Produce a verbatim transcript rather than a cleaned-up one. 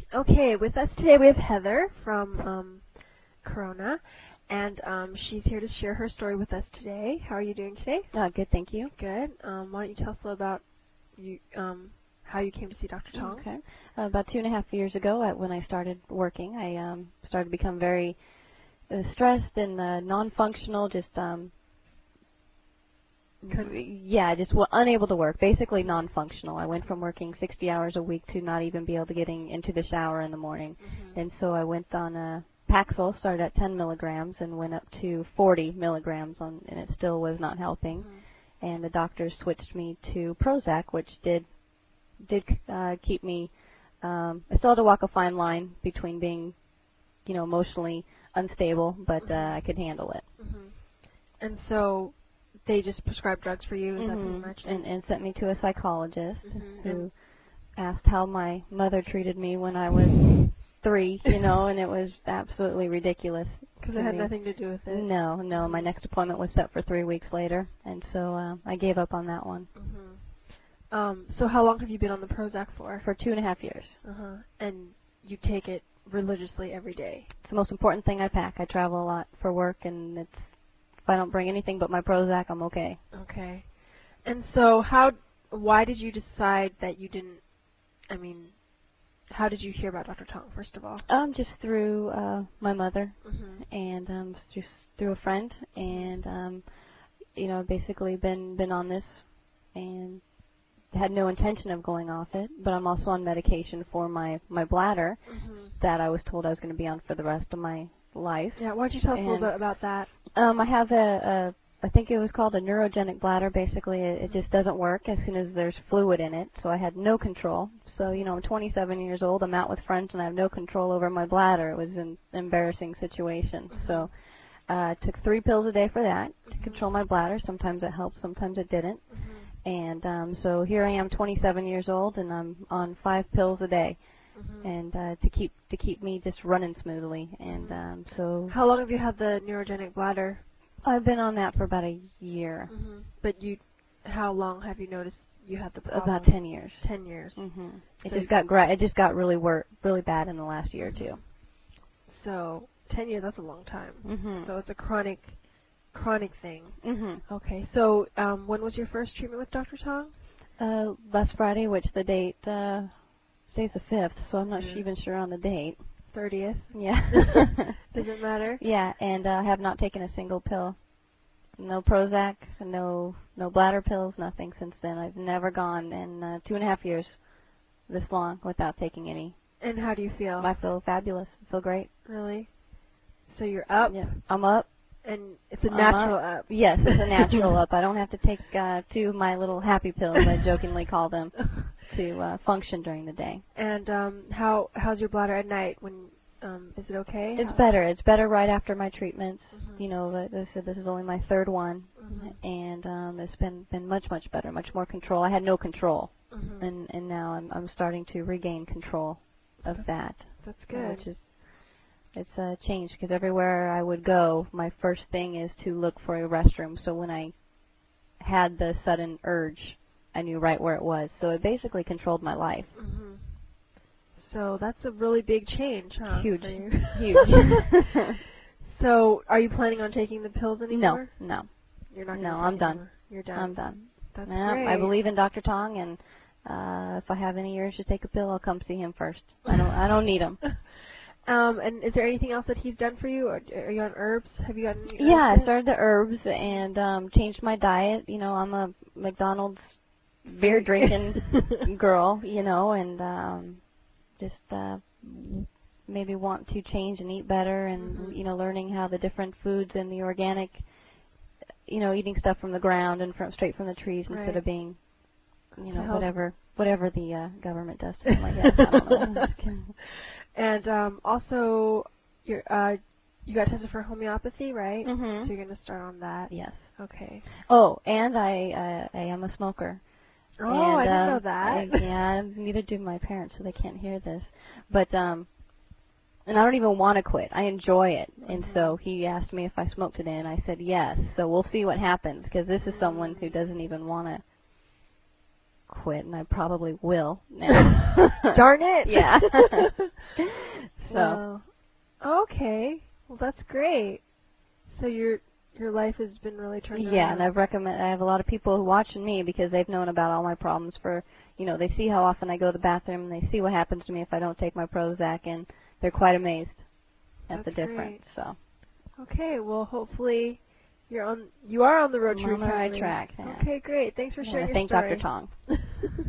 Okay, with us today we have Heather from um, Corona, and um, she's here to share her story with us today. How are you doing today? Uh, good, thank you. Good. Um, why don't you tell us a little about you, um, how you came to see Doctor Tong? Okay. Uh, about two and a half years ago, uh, when I started working, I um, started to become very uh, stressed and uh, non-functional, just um, yeah, just w- unable to work, basically non-functional. I went from working sixty hours a week to not even be able to getting into the shower in the morning. Mm-hmm. And so I went on a Paxil, started at ten milligrams and went up to forty milligrams, on, and it still was not helping. Mm-hmm. And the doctors switched me to Prozac, which did did uh, keep me, um, I still had to walk a fine line between being, you know, emotionally unstable, but mm-hmm. uh, I could handle it. Mm-hmm. And so they just prescribed drugs for you, is mm-hmm. that pretty much it? And, and sent me to a psychologist mm-hmm. who and asked how my mother treated me when I was three, you know, and it was absolutely ridiculous. Because it had me. nothing to do with it? No, no. Mm-hmm. My next appointment was set for three weeks later, and so uh, I gave up on that one. Mm-hmm. Um, so how long have you been on the Prozac for? For two and a half years. Uh-huh. And you take it religiously every day? It's the most important thing I pack. I travel a lot for work, and it's if I don't bring anything but my Prozac, I'm okay. Okay. And so how, why did you decide that you didn't, I mean, how did you hear about Doctor Tong, first of all? Um, just through uh, my mother, mm-hmm. and um, just through a friend, and um, you know, basically been been on this, and had no intention of going off it. But I'm also on medication for my my bladder mm-hmm. that I was told I was going to be on for the rest of my life. Yeah, why don't you tell us and, a little bit about that? Um, I have a, a I think it was called a neurogenic bladder. Basically, it, it just doesn't work as soon as there's fluid in it. So I had no control. So, you know, I'm twenty-seven years old. I'm out with friends, and I have no control over my bladder. It was an embarrassing situation. Mm-hmm. So I uh, took three pills a day for that to mm-hmm. control my bladder. Sometimes it helped, sometimes it didn't. Mm-hmm. And um, so here I am, twenty-seven years old, and I'm on five pills a day, mm-hmm. and uh, to keep to keep me just running smoothly. And um, so. How long have you had the neurogenic bladder? I've been on that for about a year. Mm-hmm. But you, how long have you noticed you had the problem? About ten years. Ten years. Mm-hmm. It so just got gra- it just got really wor- really bad in the last year or two. So ten years, that's a long time. Mm-hmm. So it's a chronic, chronic thing. Mm-hmm. Okay. So um, when was your first treatment with Doctor Tong? Uh, last Friday, which the date uh, today's the fifth, so I'm not mm-hmm. even sure on the date. Thirtieth. Yeah. Does it matter? Yeah, and I uh, have not taken a single pill. No Prozac, no no bladder pills, nothing since then. I've never gone in uh, two and a half years this long without taking any. And how do you feel? I feel fabulous. I feel great. Really? So you're up? Yeah, I'm up. And it's a natural up. up. Yes, it's a natural up. I don't have to take uh, two of my little happy pills, I jokingly call them, to uh, function during the day. And um, how how's your bladder at night? When um, is it okay? It's how? better. It's better right after my treatments. Mm-hmm. You know, they said this is only my third one, mm-hmm. and um, it's been been much much better, much more control. I had no control, mm-hmm. and and now I'm I'm starting to regain control of that's, that. That's good. Which is it's a change because everywhere I would go, my first thing is to look for a restroom. So when I had the sudden urge, I knew right where it was. So it basically controlled my life. Mm-hmm. So that's a really big change, huh? Huge. For you? Huge. So are you planning on taking the pills anymore? No, no. You're not No, gonna I'm take done. anymore. You're done. I'm done. That's yeah, great. I believe in Doctor Tong, and uh, if I have any urge to take a pill, I'll come see him first. I don't. I don't need him. Um, and is there anything else that he's done for you, or are you on herbs? Have you gotten? Any Yeah, herbs I started the herbs and um, changed my diet. You know, I'm a McDonald's beer drinking girl. You know, and um, just uh, maybe want to change and eat better, and mm-hmm. you know, learning how the different foods and the organic, you know, eating stuff from the ground and from straight from the trees right. instead of being, you know, whatever whatever the uh, government does to them. I guess I don't know. And um, also, you're, uh, you got tested for homeopathy, right? Mm-hmm. So you're going to start on that. Yes. Okay. Oh, and I uh, I am a smoker. Oh, and, I didn't um, know that. I, yeah, neither do my parents, so they can't hear this. But um, and I don't even want to quit. I enjoy it. Mm-hmm. And so he asked me if I smoked today, and I said yes. So we'll see what happens, because this is someone who doesn't even want to quit, and I probably will now. Darn it. Yeah. that's great. So your your life has been really turned around. Yeah, and I've recommend I have a lot of people who watching me because they've known about all my problems for, you know, they see how often I go to the bathroom and they see what happens to me if I don't take my Prozac, and they're quite amazed at That's the difference. great. So. Okay, well, hopefully you're on you are on the road I'm to on the right recovery. track. Yeah. Okay, great. Thanks for Yeah, sharing I your thank story. Doctor Tong.